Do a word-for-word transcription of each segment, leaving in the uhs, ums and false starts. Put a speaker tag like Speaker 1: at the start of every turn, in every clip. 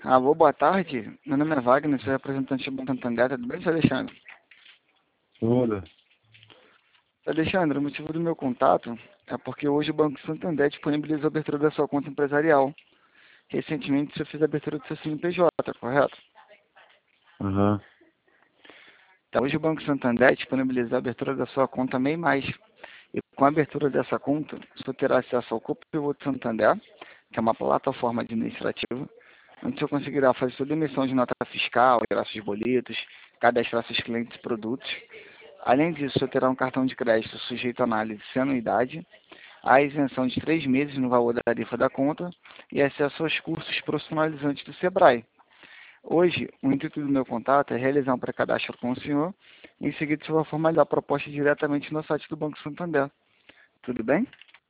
Speaker 1: Alô, boa tarde. Meu nome é Wagner, sou representante do Banco Santander. Tudo bem, seu Alexandre?
Speaker 2: Olha,
Speaker 1: Alexandre, o motivo do meu contato é porque hoje o Banco Santander disponibiliza a abertura da sua conta empresarial. Recentemente você fez a abertura do seu C N P J, correto?
Speaker 2: aham,
Speaker 1: Então, hoje o Banco Santander disponibiliza a abertura da sua conta MEI Mais. E com a abertura dessa conta, você terá acesso ao Copo Pivot Santander, que é uma plataforma administrativa, onde você conseguirá fazer toda a emissão de nota fiscal, gerar seus boletos, cadastrar seus clientes e produtos. Além disso, você terá um cartão de crédito sujeito à análise sem anuidade, a isenção de três meses no valor da tarifa da conta e acesso aos cursos profissionalizantes do Sebrae. Hoje, o intuito do meu contato é realizar um pré-cadastro com o senhor e em seguida você vai formalizar a proposta diretamente no site do Banco Santander. Tudo bem?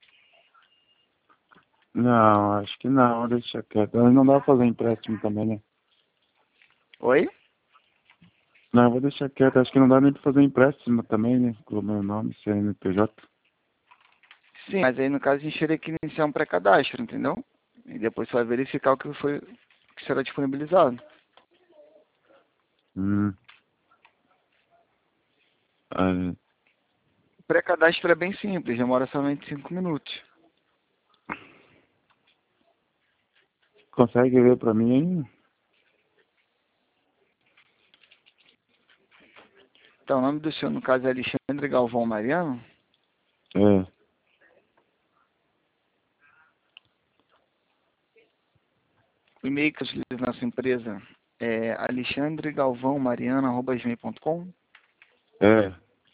Speaker 2: não, acho que não, deixa quieto. Mas não dá pra fazer empréstimo também, né?
Speaker 1: Oi?
Speaker 2: Não, vou deixar quieto, acho que não dá nem pra fazer empréstimo também, né? Com o meu nome, C N P J.
Speaker 1: Sim, mas aí no caso a gente teria que iniciar um pré-cadastro, entendeu? E depois você vai verificar o que foi que será disponibilizado.
Speaker 2: Hum. Aí,
Speaker 1: O pré-cadastro é bem simples, demora somente cinco minutos.
Speaker 2: consegue ver pra mim aí?
Speaker 1: Então, o nome do senhor, no caso, é Alexandre Galvão Mariano.
Speaker 2: É,
Speaker 1: O e-mail que eu utilizo na sua empresa é alexandregalvãomariano arroba gmail ponto com.
Speaker 2: é.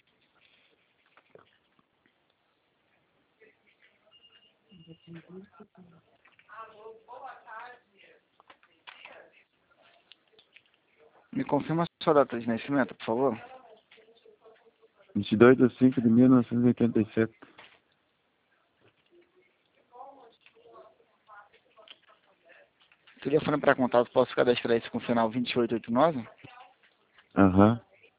Speaker 1: Me confirma a sua data de nascimento, por favor.
Speaker 2: vinte e dois de cinco de mil novecentos e oitenta e sete.
Speaker 1: Telefone para contato, posso cadastrar isso com o final vinte e oito oitenta e nove?
Speaker 2: Aham.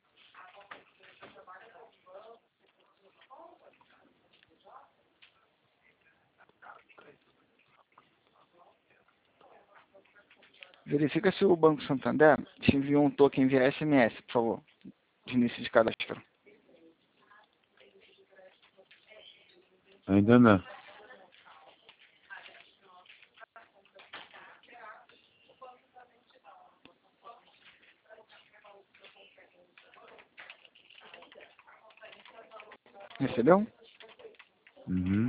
Speaker 1: Verifica se o Banco Santander te enviou um token via S M S, por favor, de início de cadastro.
Speaker 2: Ainda não.
Speaker 1: Recebeu?
Speaker 2: Uhum.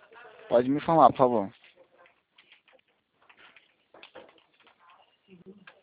Speaker 1: Pode me informar, por favor.